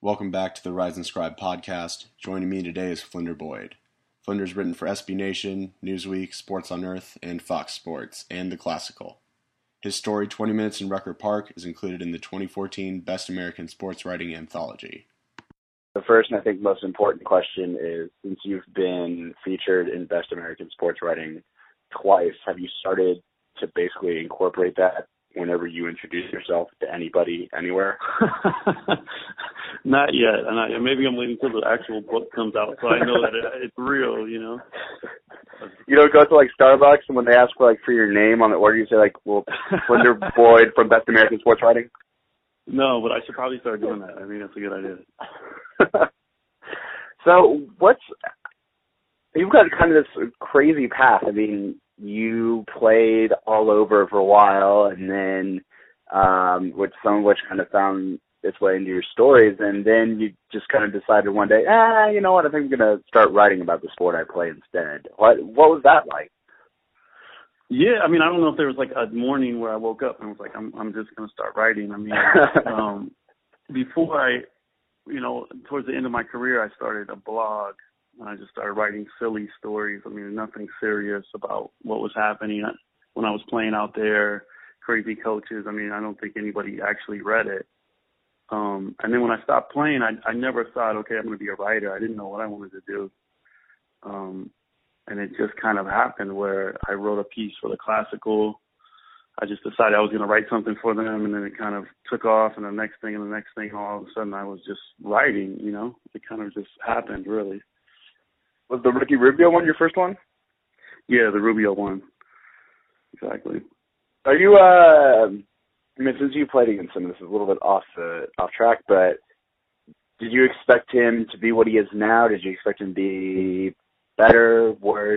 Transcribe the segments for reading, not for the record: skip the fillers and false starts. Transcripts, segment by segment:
Welcome back to the Rise and Scribe podcast. Joining me today is Flinder Boyd. Flinder's written for SB Nation, Newsweek, Sports on Earth, and Fox Sports, and The Classical. His story, 20 Minutes in Rucker Park, is included in the 2014 Best American Sports Writing Anthology. The first and I think most important question is, since you've been featured in Best American Sports Writing twice, have you started to basically incorporate that whenever you introduce yourself to anybody, anywhere? Not yet. Maybe I'm waiting until the actual book comes out so I know that it's real, you know. You don't go to like Starbucks and when they ask for your name on the order, you say Flinder Boyd from Best American Sports Writing? No, but I should probably start doing that. I think that's a good idea. So you've got kind of this crazy path. I mean, you played all over for a while, and then some of which kind of found its way into your stories, and then you just kind of decided one day, you know what, I think I'm going to start writing about the sport I play instead. What was that like? Yeah, I mean, I don't know if there was like a morning where I woke up and was like, I'm just going to start writing. I mean, before towards the end of my career, I started a blog, and I just started writing silly stories. I mean, nothing serious about what was happening when I was playing out there, crazy coaches. I mean, I don't think anybody actually read it. And then when I stopped playing, I never thought, okay, I'm going to be a writer. I didn't know what I wanted to do. And it just kind of happened where I wrote a piece for the Classical. I just decided I was going to write something for them, and then it kind of took off, and the next thing, all of a sudden I was just writing, you know. It kind of just happened, really. Was the Ricky Rubio one your first one? Yeah, the Rubio one. Exactly. Are you, I mean, since you played against him, this is a little bit off track, but did you expect him to be what he is now? Did you expect him to be better, worse?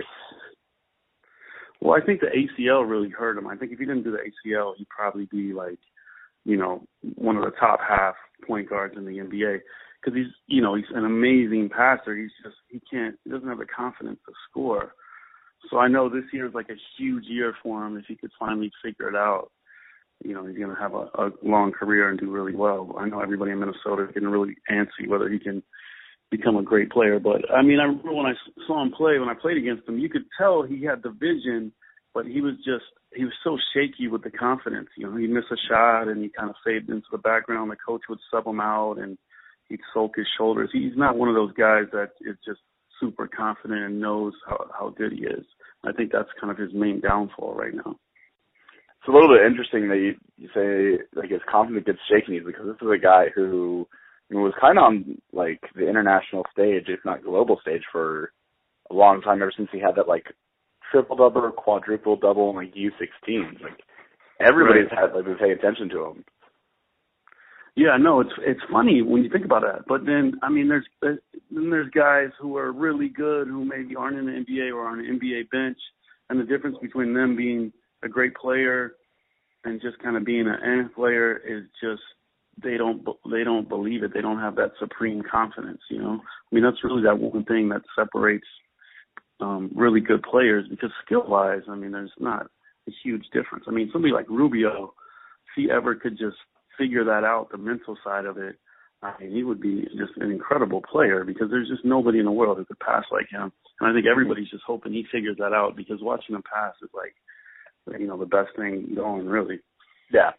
Well, I think the ACL really hurt him. I think if he didn't do the ACL, he'd probably be one of the top half point guards in the NBA. Because he's an amazing passer. He doesn't have the confidence to score. So I know this year is like a huge year for him if he could finally figure it out. You know, he's going to have a long career and do really well. I know everybody in Minnesota is getting really antsy whether he can become a great player. But, I mean, I remember when I saw him play, when I played against him, you could tell he had the vision, but he was so shaky with the confidence. You know, he'd miss a shot and he kind of faded into the background. The coach would sub him out and he'd sulk his shoulders. He's not one of those guys that is just super confident and knows how good he is. I think that's kind of his main downfall right now. It's a little bit interesting that you say like his confidence gets shaken because this is a guy who was kind of on like the international stage, if not global stage, for a long time, ever since he had that like triple-double or quadruple-double in like U16. Like everybody's been paying attention to him. Yeah, no, it's funny when you think about that. But then, I mean, there's guys who are really good who maybe aren't in the NBA or on an NBA bench, and the difference between them being a great player and just kind of being an player is just they don't believe it. They don't have that supreme confidence, you know. I mean, that's really that one thing that separates really good players because skill-wise, I mean, there's not a huge difference. I mean, somebody like Rubio, if he ever could just figure that out, the mental side of it, I mean, he would be just an incredible player because there's just nobody in the world who could pass like him. And I think everybody's just hoping he figures that out because watching him pass is like, you know, the best thing going, really. Yeah.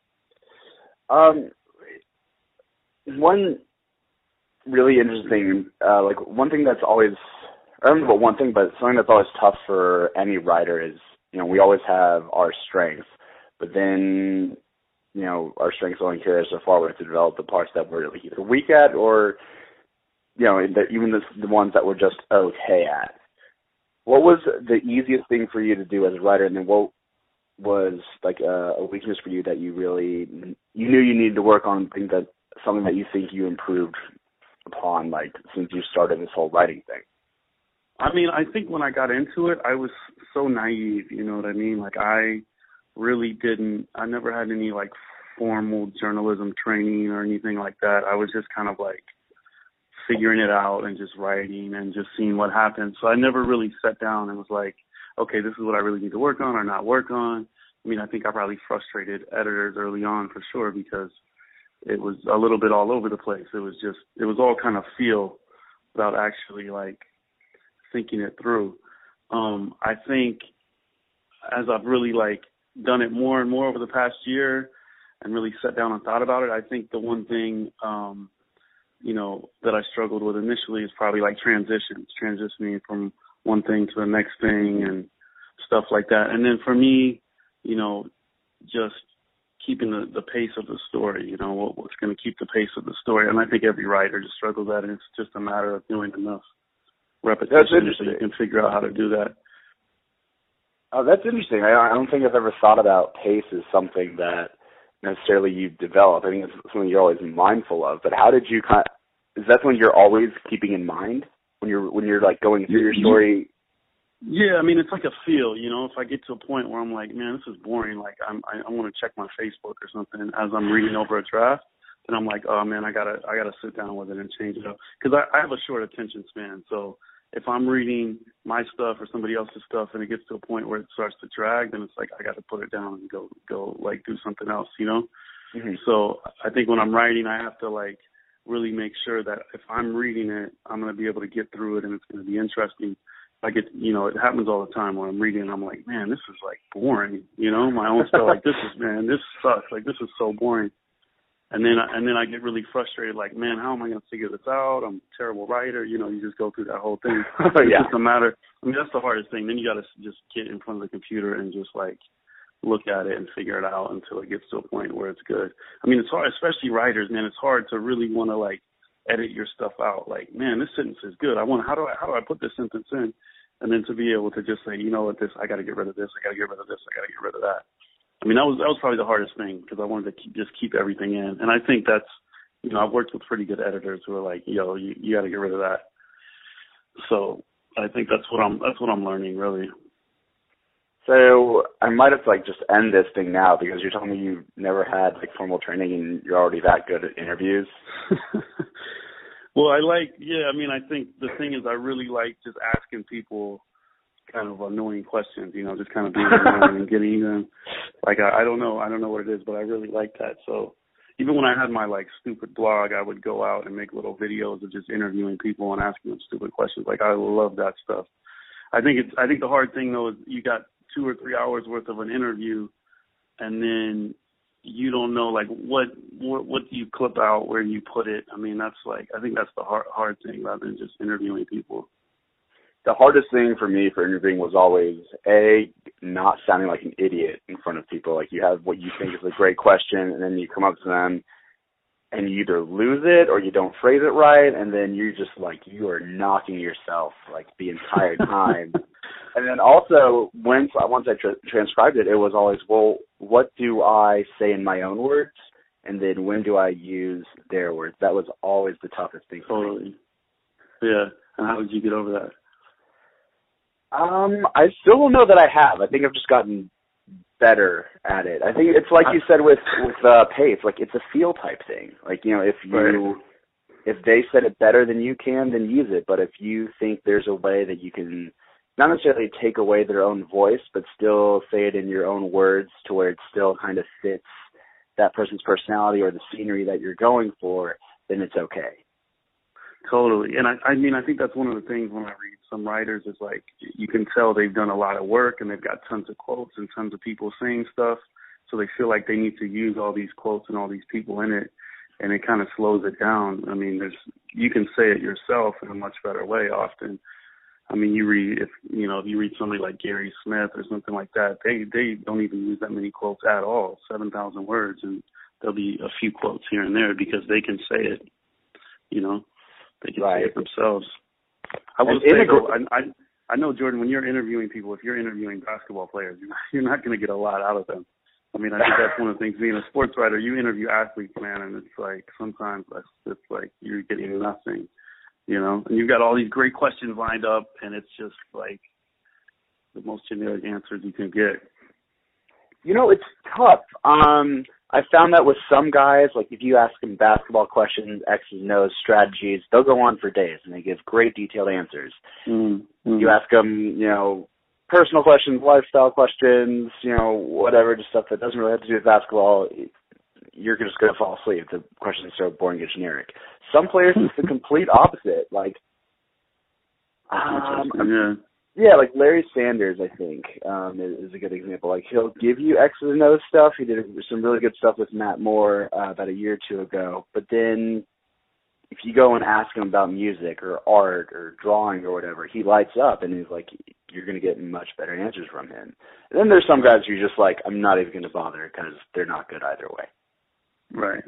One really interesting, one thing that's always, I don't know about one thing, but something that's always tough for any writer is, you know, we always have our strengths, but then, you know, our strengths only carry us so far. We have to develop the parts that we're either weak at or, you know, even the ones that we're just okay at. What was the easiest thing for you to do as a writer, and then what was like a weakness for you that you knew you needed to work on, something that you think you improved upon, like, since you started this whole writing thing? I mean, I think when I got into it, I was so naive, you know what I mean? Like, I never had any, like, formal journalism training or anything like that. I was just kind of, like, figuring it out and just writing and just seeing what happened. So I never really sat down and was like, okay, this is what I really need to work on or not work on. I mean, I think I probably frustrated editors early on for sure because it was a little bit all over the place. It was all kind of feel without actually like thinking it through. I think as I've really like done it more and more over the past year and really sat down and thought about it, I think the one thing, that I struggled with initially is probably like transitioning from one thing to the next thing and stuff like that. And then for me, just keeping the pace of the story, what's going to keep the pace of the story. And I think every writer just struggles at it. It's just a matter of doing enough repetition so you can figure out how to do that. Oh, that's interesting. I don't think I've ever thought about pace as something that necessarily you've developed. I think it's something you're always mindful of. But how did you is that something you're always keeping in mind when you're like going through your story? Yeah, I mean, it's like a feel, if I get to a point where I'm like, man, this is boring, like I want to check my Facebook or something as I'm reading over a draft, then I'm like, oh man, I gotta sit down with it and change it up. Because I have a short attention span, so if I'm reading my stuff or somebody else's stuff and it gets to a point where it starts to drag, then it's like I got to put it down and go like do something else, Mm-hmm. So I think when I'm writing, I have to like really make sure that if I'm reading it, I'm going to be able to get through it and it's going to be interesting. It happens all the time when I'm reading and I'm like, man, this is like boring, my own stuff, like this sucks, like this is so boring. And then I get really frustrated, like, man, how am I going to figure this out? I'm a terrible writer. You just go through that whole thing. It's just a matter. I mean, that's the hardest thing. Then you got to just get in front of the computer and just like look at it and figure it out until it gets to a point where it's good. I mean, it's hard, especially writers, man. It's hard to really want to like edit your stuff out. Like, man, this sentence is good. How do I put this sentence in? And then to be able to just say, I got to get rid of this. I got to get rid of this. I got to get rid of that. I mean, that was probably the hardest thing because I wanted to keep everything in. And I think that's, I've worked with pretty good editors who are like, you got to get rid of that. So I think that's what I'm learning, really. So I might have to like just end this thing now because you're telling me you've never had like formal training and you're already that good at interviews. Well, I think the thing is I really like just asking people kind of annoying questions, just kind of being annoying and getting them. Like, I don't know what it is, but I really like that. So even when I had my like stupid blog, I would go out and make little videos of just interviewing people and asking them stupid questions. Like, I love that stuff. I think the hard thing though is you got 2 or 3 hours worth of an interview and then you don't know like what do you clip out, where do you put it. I mean, I think that's the hard thing rather than just interviewing people. The hardest thing for me for interviewing was always, not sounding like an idiot in front of people. Like, you have what you think is a great question, and then you come up to them, and you either lose it or you don't phrase it right, and then you're just like, you are knocking yourself, like, the entire time. And then also, once I transcribed it, it was always, well, what do I say in my own words? And then when do I use their words? That was always the toughest thing for me. Totally. Yeah. And how did you get over that? I still don't know that I have. I think I've just gotten better at it. I think it's like you said with pace, like it's a feel type thing. Like, if they said it better than you can, then use it. But if you think there's a way that you can not necessarily take away their own voice, but still say it in your own words to where it still kind of fits that person's personality or the scenery that you're going for, then it's okay. Totally. And I think that's one of the things when I read some writers is like you can tell they've done a lot of work and they've got tons of quotes and tons of people saying stuff. So they feel like they need to use all these quotes and all these people in it, and it kind of slows it down. I mean, you can say it yourself in a much better way often. I mean, if you read somebody like Gary Smith or something like that, they don't even use that many quotes at all, 7,000 words, and there'll be a few quotes here and there because they can say it, They can say it themselves. I will say, though, I know, Jordan, when you're interviewing people, if you're interviewing basketball players, you're not going to get a lot out of them. I mean, I think that's one of the things, being a sports writer, you interview athletes, man, and it's like sometimes it's like you're getting nothing, and you've got all these great questions lined up, and it's just like the most generic answers you can get. It's tough. I found that with some guys, like if you ask them basketball questions, X's and O's, strategies, they'll go on for days and they give great detailed answers. Mm-hmm. You ask them, personal questions, lifestyle questions, whatever, just stuff that doesn't really have to do with basketball, you're just going to fall asleep. The questions are so boring and generic. Some players, it's the complete opposite. Like, like Larry Sanders, I think, is a good example. Like, he'll give you X's and O's stuff. He did some really good stuff with Matt Moore about a year or two ago. But then if you go and ask him about music or art or drawing or whatever, he lights up and he's like, you're going to get much better answers from him. And then there's some guys who you're just like, I'm not even going to bother because they're not good either way. Right.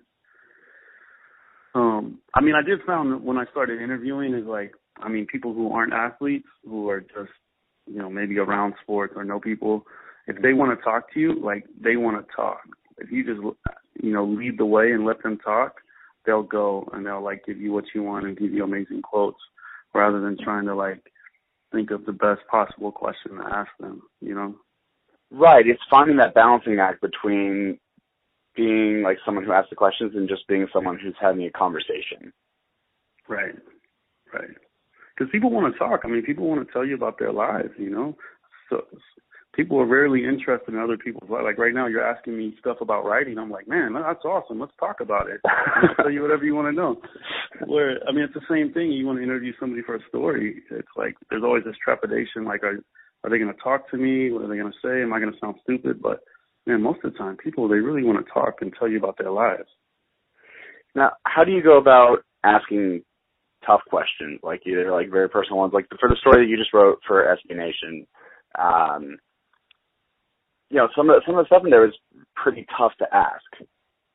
I mean, I did found that when I started interviewing is like, I mean, people who aren't athletes, who are just, maybe around sports or know people, if they want to talk to you, like, they want to talk. If you just, lead the way and let them talk, they'll go and they'll, like, give you what you want and give you amazing quotes rather than trying to, like, think of the best possible question to ask them, Right. It's finding that balancing act between being, like, someone who asks the questions and just being someone who's having a conversation. Right. Because people want to talk. I mean, people want to tell you about their lives, So people are rarely interested in other people's lives. Like right now, you're asking me stuff about writing. I'm like, man, that's awesome. Let's talk about it. I'll tell you whatever you want to know. It's the same thing. You want to interview somebody for a story. It's like there's always this trepidation. Like, are they going to talk to me? What are they going to say? Am I going to sound stupid? But man, most of the time, people, they really want to talk and tell you about their lives. Now, how do you go about asking tough questions, like either like very personal ones, like for the story that you just wrote for SB Nation? Some of the stuff in there was pretty tough to ask.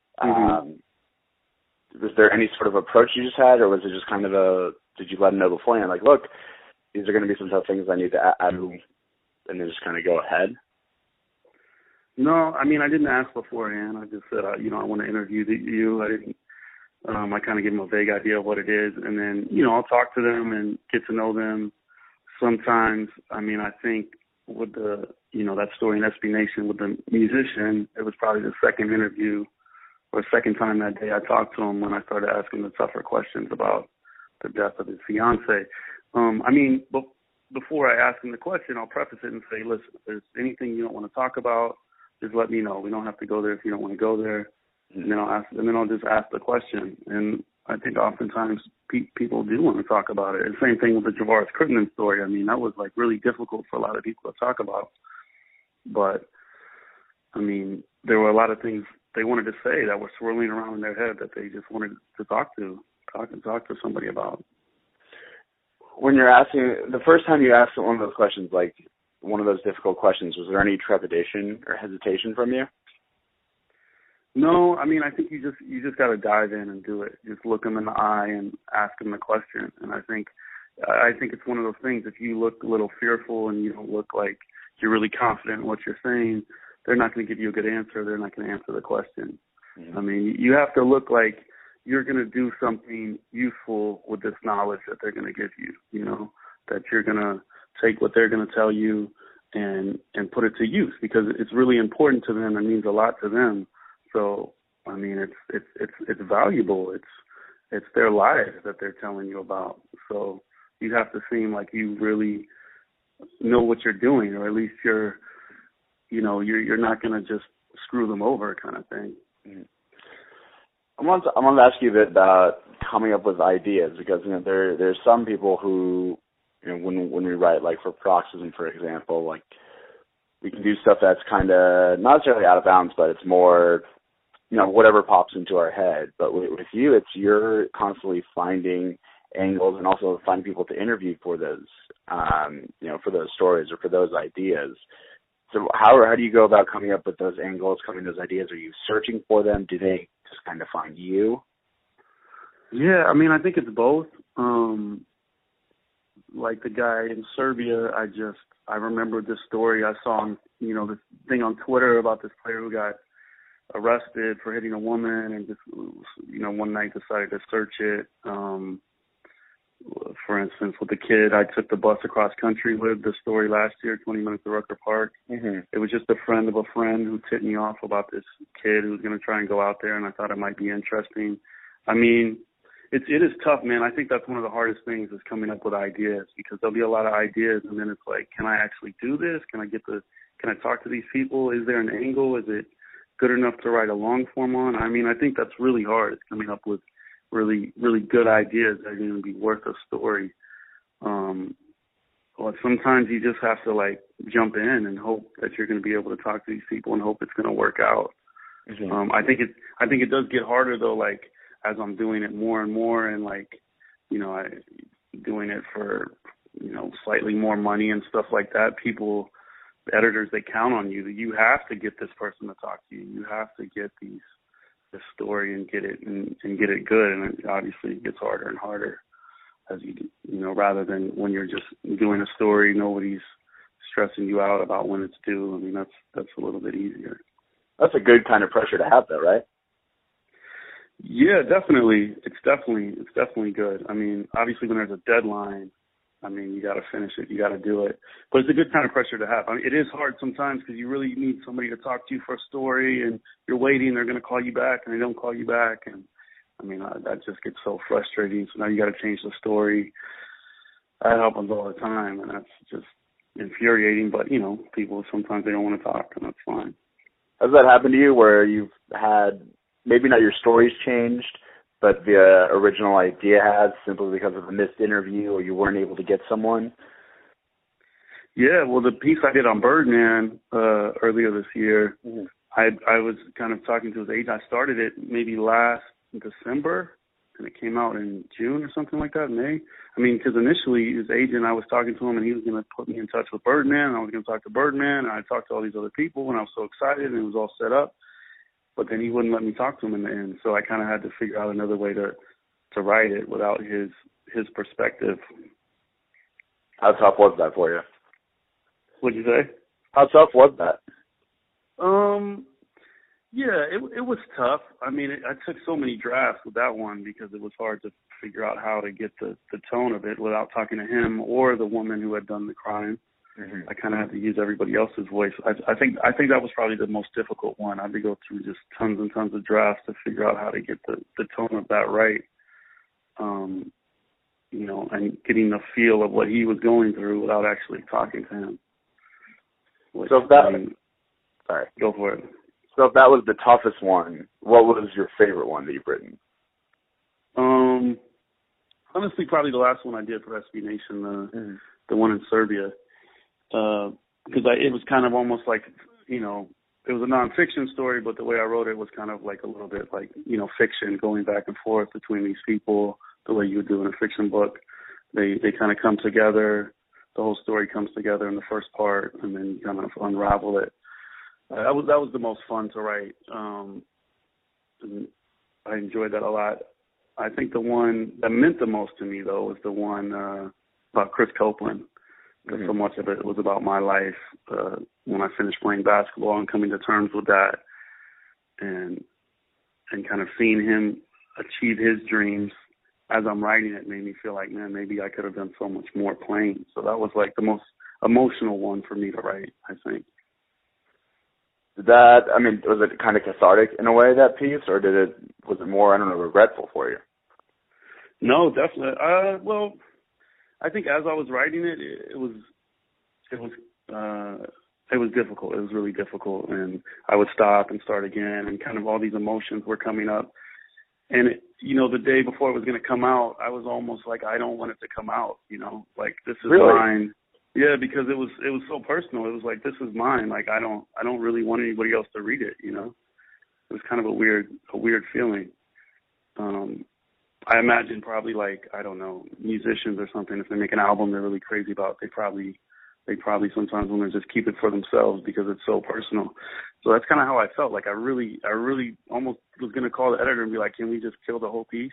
Was there any sort of approach you just had, or was it just kind of did you let them know beforehand, like, look, these are going to be some tough things I need to add, and then just kind of go ahead? No, I mean, I didn't ask beforehand. I just said, I want to interview you. I didn't. I kind of give them a vague idea of what it is, and then, I'll talk to them and get to know them. Sometimes, I mean, I think with the, that story in SB Nation with the musician, it was probably the second interview or second time that day I talked to him when I started asking the tougher questions about the death of his fiance. Before I ask him the question, I'll preface it and say, listen, if there's anything you don't want to talk about, just let me know. We don't have to go there if you don't want to go there. And then I'll just ask the question. And I think oftentimes people do want to talk about it. And same thing with the Javaris Crittenden story. I mean, that was like really difficult for a lot of people to talk about. But I mean, there were a lot of things they wanted to say that were swirling around in their head that they just wanted to talk to somebody about. When you're asking, the first time you asked one of those questions, like one of those difficult questions, was there any trepidation or hesitation from you? No, I mean, I think you just got to dive in and do it. Just look them in the eye and ask them the question. And I think it's one of those things. If you look a little fearful and you don't look like you're really confident in what you're saying, they're not going to give you a good answer. They're not going to answer the question. Mm-hmm. I mean, you have to look like you're going to do something useful with this knowledge that they're going to give you. That you're going to take what they're going to tell you and put it to use, because it's really important to them. It means a lot to them. So, I mean, it's valuable. It's their lives that they're telling you about. So you have to seem like you really know what you're doing, or at least you're not going to just screw them over, kind of thing. I want to ask you a bit about coming up with ideas, because there's some people who, when we write, like for paroxysm, for example, like we can do stuff that's kind of not necessarily out of bounds, but it's more, whatever pops into our head. But with you, you're constantly finding angles and also finding people to interview for those, for those stories or for those ideas. So how do you go about coming up with those angles, coming those ideas? Are you searching for them? Do they just kind of find you? Yeah, I mean, I think it's both. Like the guy in Serbia, I remember this story. I saw, this thing on Twitter about this player who got arrested for hitting a woman and just, one night decided to search it. For instance, with the kid I took the bus across country with, the story last year, 20 minutes to Rucker Park. Mm-hmm. It was just a friend of a friend who tipped me off about this kid who was going to try and go out there, and I thought it might be interesting. I mean, it is tough, man. I think that's one of the hardest things is coming up with ideas, because there'll be a lot of ideas, and then it's like, can I actually do this? Can I talk to these people? Is there an angle? Is it, good enough to write a long form on. I mean, I think that's really hard. It's coming up with really, really good ideas that are going to be worth a story. Well, sometimes you just have to like jump in and hope that you're going to be able to talk to these people and hope it's going to work out. Mm-hmm. I think it does get harder though, like as I'm doing it more and more, and like, you know, doing it for, you know, slightly more money and stuff like that. The editors, they count on you that you have to get this person to talk to you. You have to get this story and get it get it good. And it obviously gets harder and harder as you know, rather than when you're just doing a story, nobody's stressing you out about when it's due. I mean, that's a little bit easier. That's a good kind of pressure to have, though, right? Yeah, definitely. It's definitely good. I mean, obviously when there's a deadline, I mean, you got to finish it, you got to do it. But it's a good kind of pressure to have. I mean, it is hard sometimes because you really need somebody to talk to you for a story, and you're waiting, they're going to call you back, and they don't call you back. And I mean, that just gets so frustrating. So now you got to change the story. That happens all the time, and that's just infuriating. But, you know, people sometimes they don't want to talk, and that's fine. Has that happened to you where you've had maybe not your stories changed, but the original idea has simply because of a missed interview or you weren't able to get someone? Yeah, well, the piece I did on Birdman earlier this year, mm-hmm. I was kind of talking to his agent. I started it maybe last December, and it came out in June or something like that, May. I mean, because initially his agent, I was talking to him, and he was going to put me in touch with Birdman, and I was going to talk to Birdman, and I talked to all these other people, and I was so excited, and it was all set up. But then he wouldn't let me talk to him in the end, so I kind of had to figure out another way to write it without his perspective. How tough was that for you? What'd you say? How tough was that? Yeah, it was tough. I mean, I took so many drafts with that one because it was hard to figure out how to get the tone of it without talking to him or the woman who had done the crime. Mm-hmm. I kind of had to use everybody else's voice. I think that was probably the most difficult one. I had to go through just tons and tons of drafts to figure out how to get the tone of that right. You know, and getting the feel of what he was going through without actually talking to him. Which, So if that, sorry, go for it. So if that was the toughest one, what was your favorite one that you've written? Honestly, probably the last one I did for SB Nation, the one in Serbia. Because it was kind of almost like, you know, it was a nonfiction story, but the way I wrote it was kind of like a little bit like, you know, fiction, going back and forth between these people, the way you would do in a fiction book. They kind of come together. The whole story comes together in the first part, and then you kind of unravel it. That was the most fun to write. And I enjoyed that a lot. I think the one that meant the most to me, though, was the one about Chris Copeland. Because so much of it was about my life when I finished playing basketball and coming to terms with that, and kind of seeing him achieve his dreams as I'm writing it made me feel like, man, maybe I could have done so much more playing. So that was like the most emotional one for me to write, I think. Was it kind of cathartic in a way, that piece, or was it more, I don't know, regretful for you? No, definitely. Well, I think as I was writing it, it was difficult. It was really difficult, and I would stop and start again, and kind of all these emotions were coming up. And you know, the day before it was going to come out, I was almost like, I don't want it to come out. You know, like this is really? Mine. Yeah, because it was so personal. It was like, this is mine. Like I don't really want anybody else to read it. You know, it was kind of a weird feeling. I imagine probably like, I don't know, musicians or something, if they make an album they're really crazy about, they probably sometimes want to just keep it for themselves because it's so personal. So that's kind of how I felt. Like I really almost was going to call the editor and be like, can we just kill the whole piece?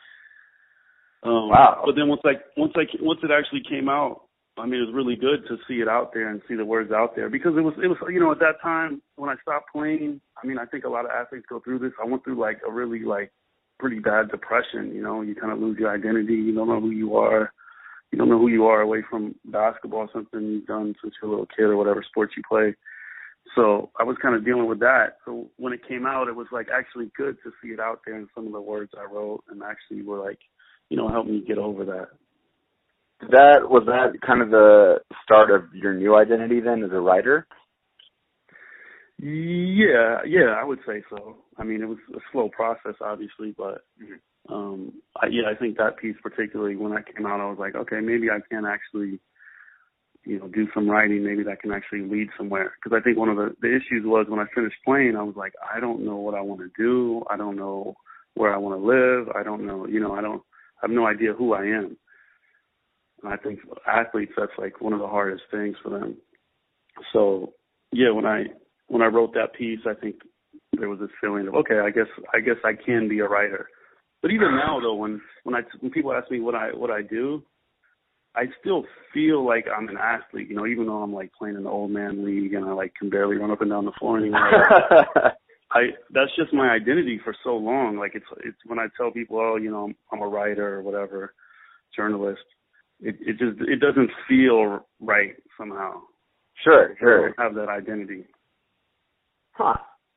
Wow. But then once it actually came out, I mean, it was really good to see it out there and see the words out there, because it was, you know, at that time when I stopped playing, I mean, I think a lot of athletes go through this. I went through like a really like pretty bad depression. You know, you kind of lose your identity. You don't know who you are. You don't know who you are away from basketball, something you've done since you're a little kid or whatever sports you play. So I was kind of dealing with that. So when it came out, it was like actually good to see it out there, and some of the words I wrote and actually were like, you know, helped me get over that. Was that kind of the start of your new identity then as a writer? Yeah, I would say so. I mean, it was a slow process, obviously, but I think that piece particularly, when I came out, I was like, okay, maybe I can actually, do some writing. Maybe that can actually lead somewhere. Because I think one of the issues was when I finished playing, I was like, I don't know what I want to do. I don't know where I want to live. I don't know, I have no idea who I am. And I think for athletes, that's like one of the hardest things for them. So, yeah, when I wrote that piece, I think there was this feeling of, okay, I guess I can be a writer. But even now, though, when people ask me what I do, I still feel like I'm an athlete, even though I'm like playing in the old man league and I like can barely run up and down the floor anymore. That's just my identity for so long. Like it's when I tell people, I'm a writer or whatever, journalist, it doesn't feel right somehow. Sure. I don't have that identity. Huh.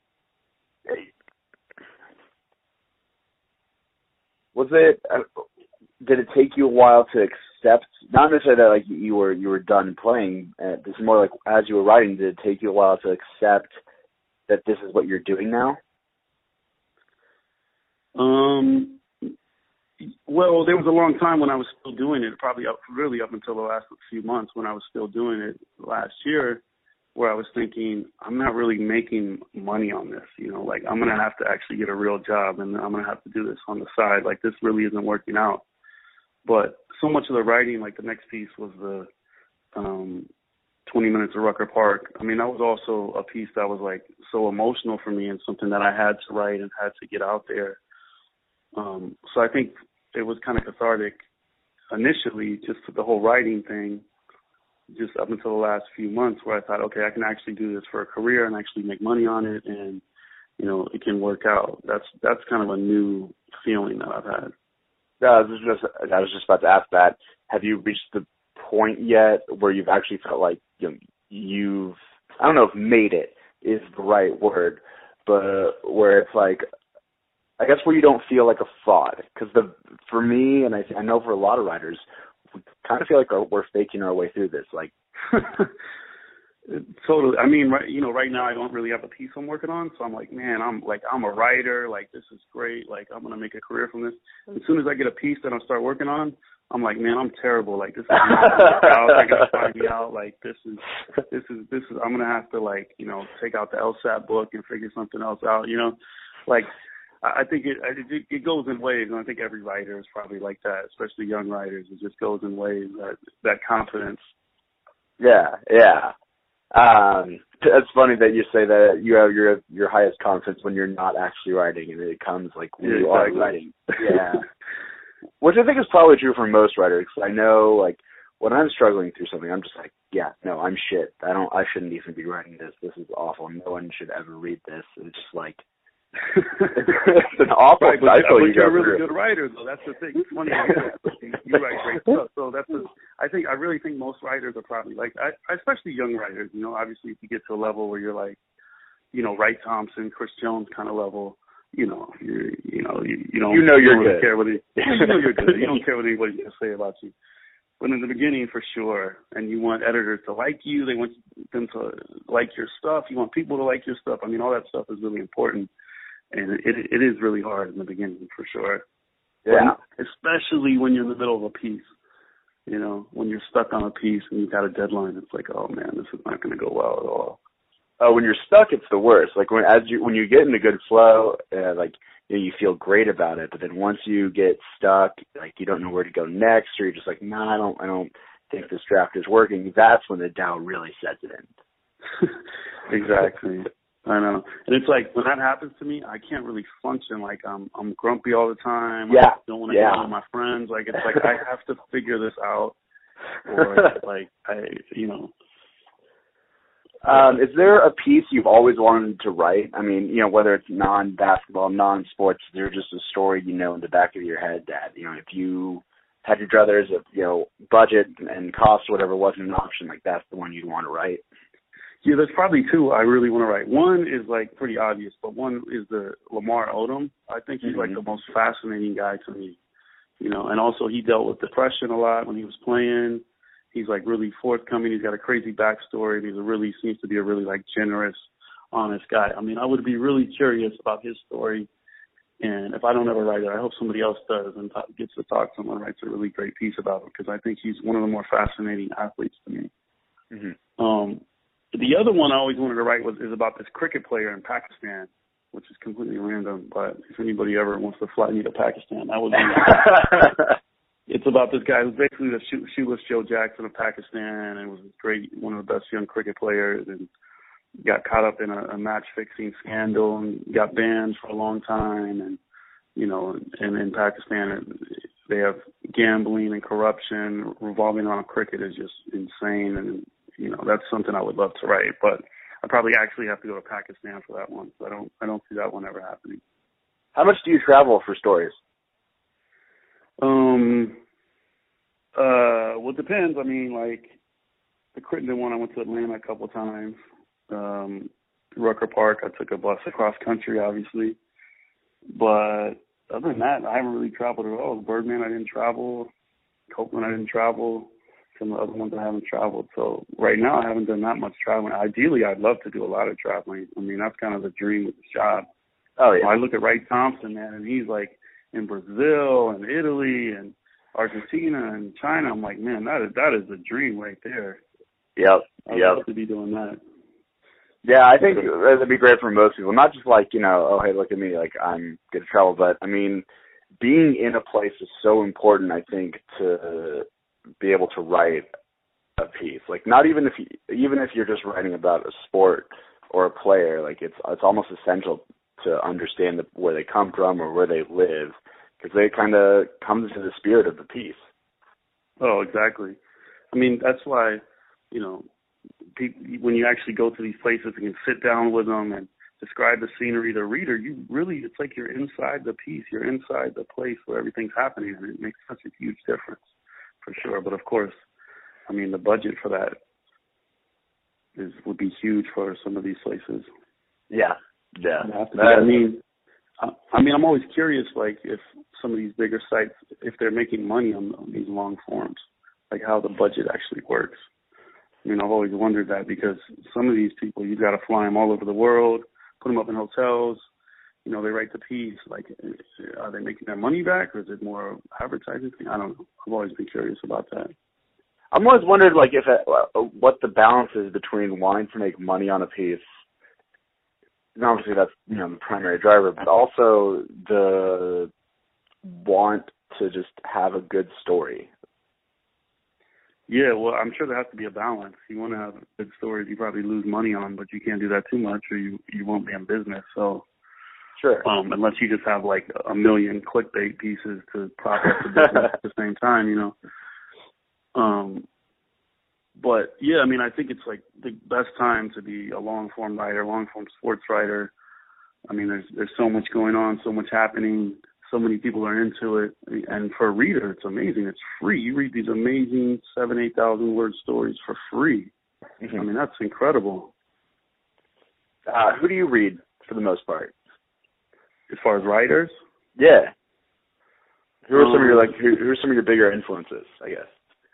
Was it? Did it take you a while to accept? Not necessarily that like you were done playing. This is more like as you were writing. Did it take you a while to accept that this is what you're doing now? Well, there was a long time when I was still doing it. Probably up until the last few months when I was still doing it last year, where I was thinking, I'm not really making money on this, like I'm going to have to actually get a real job and I'm going to have to do this on the side. Like this really isn't working out. But so much of the writing, like the next piece was the 20 Minutes of Rucker Park. I mean, that was also a piece that was like so emotional for me and something that I had to write and had to get out there. So I think it was kind of cathartic initially, just the whole writing thing, just up until the last few months where I thought, okay, I can actually do this for a career and actually make money on it and, it can work out. That's kind of a new feeling that I've had. I was just about to ask that. Have you reached the point yet where you've actually felt like you've, I don't know if made it is the right word, but where it's like, I guess where you don't feel like a fraud? Because for me, and I know for a lot of writers, we kind of feel like we're faking our way through this. Like, totally. I mean, right now I don't really have a piece I'm working on, so I'm like, man, I'm a writer. Like, this is great. Like, I'm gonna make a career from this. As soon as I get a piece that I start working on, I'm like, man, I'm terrible. Like, this is not gonna work out. They're gonna find me out. Like, this is. I'm gonna have to take out the LSAT book and figure something else out. Like. I think it goes in waves, and I think every writer is probably like that, especially young writers. It just goes in waves, that confidence. Yeah. It's funny that you say that you have your highest confidence when you're not actually writing, and it comes like when you are writing. Yeah. Which I think is probably true for most writers. I know, like, when I'm struggling through something, I'm just like, yeah, no, I'm shit. I shouldn't even be writing this. This is awful. No one should ever read this. And it's just like, it's an awful cycle. But you're a really good writer, though. That's the thing. It's funny you write great stuff. So I really think most writers are probably like, especially young writers. Obviously, if you get to a level where you're like, Wright Thompson, Chris Jones kind of level, you don't you're good. You know you're good. You don't care what anybody's gonna say about you. But in the beginning, for sure, and you want editors to like you. They want them to like your stuff. You want people to like your stuff. I mean, all that stuff is really important. And it is really hard in the beginning, for sure. Yeah. But especially when you're in the middle of a piece. When you're stuck on a piece and you've got a deadline, it's like, oh man, this is not going to go well at all. Oh, when you're stuck, it's the worst. Like when you get in a good flow, you feel great about it. But then once you get stuck, like you don't know where to go next, or you're just like, I don't think this draft is working. That's when the doubt really sets in. Exactly. I know. And it's like when that happens to me, I can't really function. Like I'm grumpy all the time. Yeah. I don't want to hang out with my friends. Like it's like I have to figure this out. Or like is there a piece you've always wanted to write? I mean, whether it's non-basketball, non-sports, there's just a story in the back of your head that, if you had your druthers, if budget and cost or whatever wasn't an option, like that's the one you'd want to write. Yeah, there's probably two I really want to write. One is like pretty obvious, but one is the Lamar Odom. I think he's like the most fascinating guy to me, and also he dealt with depression a lot when he was playing. He's like really forthcoming. He's got a crazy backstory. And seems to be a really like generous, honest guy. I mean, I would be really curious about his story. And if I don't ever write it, I hope somebody else does and gets to talk to him and writes a really great piece about him, because I think he's one of the more fascinating athletes to me. Mm-hmm. The other one I always wanted to write is about this cricket player in Pakistan, which is completely random. But if anybody ever wants to fly me to Pakistan, that would be. It's about this guy who's basically the shoeless Joe Jackson of Pakistan, and was great, one of the best young cricket players, and got caught up in a match-fixing scandal and got banned for a long time. And, you know, and in Pakistan, they have gambling and corruption revolving around cricket is just insane. And, you know, that's something I would love to write. But I probably actually have to go to Pakistan for that one. So I don't see that one ever happening. How much do you travel for stories? Well, it depends. I mean, like, the Crittenden one, I went to Atlanta a couple of times. Rucker Park, I took a bus across country, obviously. But other than that, I haven't really traveled at all. Birdman, I didn't travel. Copeland, I didn't travel. Some of the other ones I haven't traveled. So right now, I haven't done that much traveling. Ideally, I'd love to do a lot of traveling. I mean, that's kind of the dream with this job. Oh, yeah. I look at Wright Thompson, man, and he's like in Brazil and Italy and Argentina and China. I'm like, man, that is the dream right there. Yep. I'd love to be doing that. Yeah, I think that'd be great for most people. Not just like, you know, oh, hey, look at me, like I'm good to travel, but I mean, being in a place is so important, I think, to be able to write a piece. Like, not even if you're just writing about a sport or a player, like it's almost essential to understand where they come from or where they live, because they kind of comes into the spirit of the piece. Oh, exactly. I mean, that's why, you know, when you actually go to these places and can sit down with them and describe the scenery, the reader, it's like you're inside the piece. You're inside the place where everything's happening, and it makes such a huge difference, for sure. But, of course, I mean, the budget for that would be huge for some of these places. Yeah. I mean, I'm always curious, like, if some of these bigger sites, if they're making money on these long forms, like how the budget actually works. I mean, I've always wondered that, because some of these people, you've got to fly them all over the world, put them up in hotels. You know, they write the piece. Like, are they making their money back, or is it more advertising thing? I don't know. I've always been curious about that. I'm always wondered, like, what the balance is between wanting to make money on a piece. And obviously, that's, you know, the primary driver, but also the want to just have a good story. Yeah, well, I'm sure there has to be a balance. You want to have good stories you probably lose money on, but you can't do that too much, or you won't be in business. So, sure. Unless you just have like a million clickbait pieces to prop up the business at the same time, you know. But yeah, I mean, I think it's like the best time to be a long form writer, long form sports writer. I mean, there's so much going on, so much happening. So many people are into it, and for a reader, it's amazing. It's free. You read these amazing 7,000-8,000 word stories for free. Mm-hmm. I mean, that's incredible. Who do you read for the most part? As far as writers? Yeah. Who are some of your bigger influences, I guess?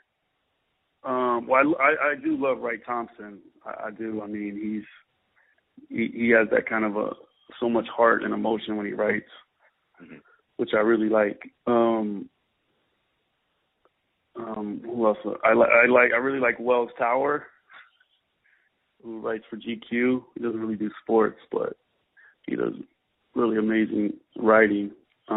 Well, I do love Wright Thompson. I do. I mean, he has that kind of so much heart and emotion when he writes. Mm-hmm. Which I really like. Who else? I really like Wells Tower, who writes for GQ. He doesn't really do sports, but he does really amazing writing.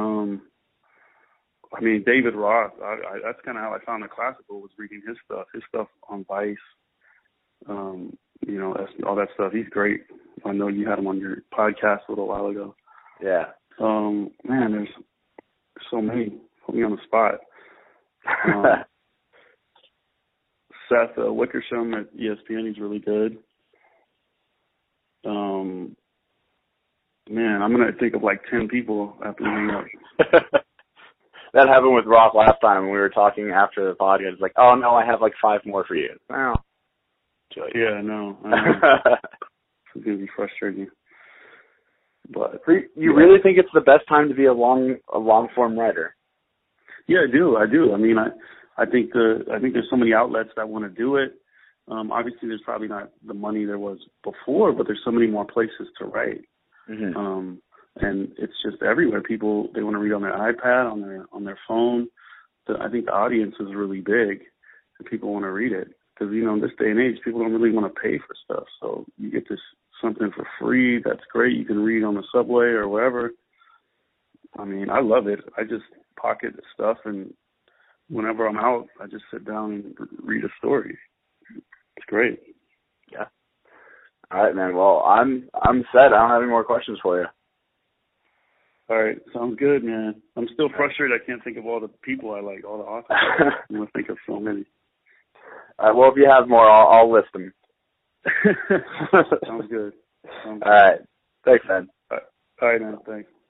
I mean, David Roth. That's kind of how I found the classical, was reading his stuff on Vice. You know, all that stuff. He's great. I know you had him on your podcast a little while ago. Yeah. Man, there's so many. Put me on the spot. Seth Wickersham at ESPN, he's really good. Man, I'm going to think of like 10 people after hanging up. That happened with Roth last time when we were talking after the podcast. It's like, oh, no, I have like 5 more for you. Oh. Yeah, no. It's going to be frustrating. But you really think it's the best time to be a long form writer? Yeah, I do. I mean, I think there's so many outlets that want to do it, Obviously, there's probably not the money there was before, but there's so many more places to write. Mm-hmm. And it's just everywhere. People, they want to read on their iPad, on their phone. I think the audience is really big, and people want to read it. Because, in this day and age, people don't really want to pay for stuff. So you get this something for free. That's great. You can read on the subway or wherever. I mean, I love it. I just pocket stuff, and whenever I'm out, I just sit down and read a story. It's great. Yeah. All right, man. Well, I'm set. I don't have any more questions for you. All right. Sounds good, man. I'm still frustrated. I can't think of all the people I like, all the authors. I'm going to think of so many. All right. Well, if you have more, I'll list them. Sounds good. All right. Thanks, man. All right, man. Thanks.